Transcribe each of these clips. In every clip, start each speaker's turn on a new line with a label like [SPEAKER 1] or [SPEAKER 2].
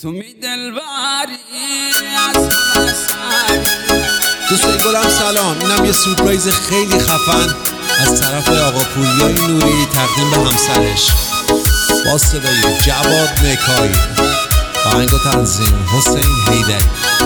[SPEAKER 1] تو می دلبری از
[SPEAKER 2] دوستای گلم سلام، اینم یه سورپرایز خیلی خفن از طرف آقا پوریای نوری تقدیم به همسرش با صدای جواد نکایی، آهنگ و تنظیم حسین حیدری.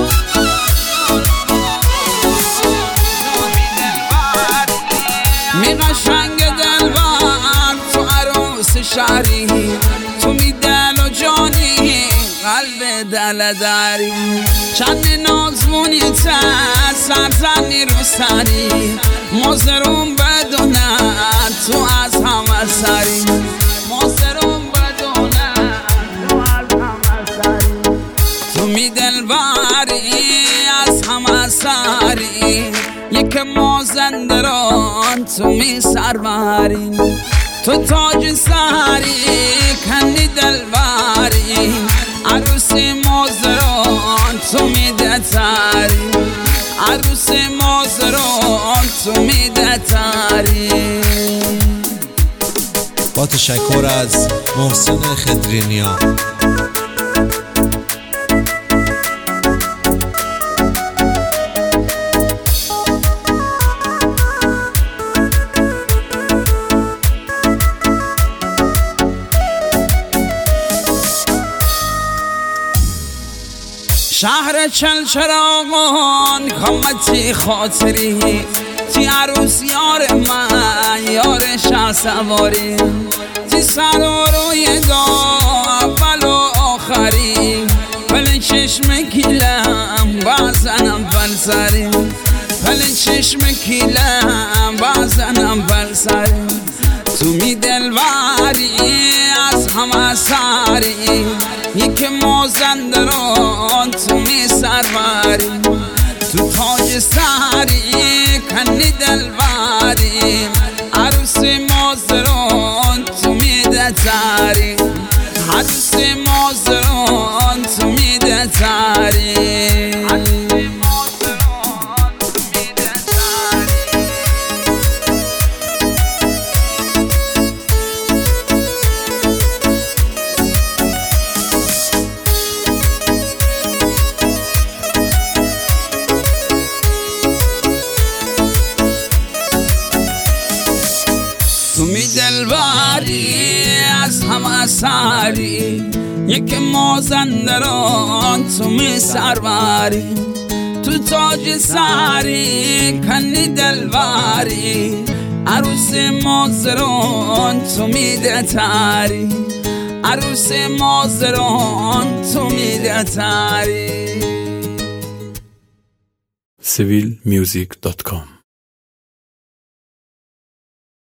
[SPEAKER 1] می قشنگ دلبر تو عروس شهری، تو می دل و جانی قلب دل داری، چند نازمونی تا سرزنی رو سری، مزرون بدونه تو از همه سری، مزرون بدونه تو از همه سری، تو می دلبری از همه سری، یک مازندران تو می سربری، تو تاج سری کنی دلبری، عروسی مازران تو می دتاری، عروسی مازران تو می دتاری.
[SPEAKER 2] با تشکر از محسن خدرینیا.
[SPEAKER 1] شهر چلچراغان کامتی خاطری، تی عروس یار من یار شه سواری، تی سر و روی دا اول و آخری، پل چشم کیلم بازنم فلسری، پل چشم کیلم بازنم فلسری، تو می دلبری از همه سری، یک مازندران تو می سربری، تو تاج سری کنی دلبری، عروس مازران تو می دتاری، عروس مازران تو می دتاری. تو می دلبری از همه سری، یک مازندران تو می سربری، تو تاج سری کنی دلبری، عروس مازران تو می دتاری، عروس مازران تو می دتاری.
[SPEAKER 3] civilmusic.com